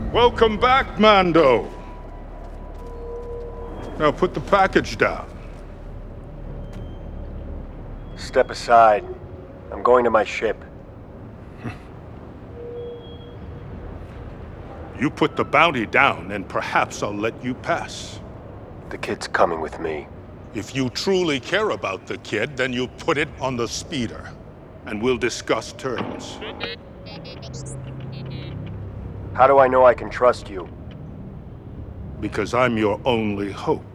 Welcome back, Mando. Now put the package down. Step aside. I'm going to my ship. You put the bounty down, and perhaps I'll let you pass. The kid's coming with me. If you truly care about the kid, then you put it on the speeder, and we'll discuss terms. How do I know I can trust you? Because I'm your only hope.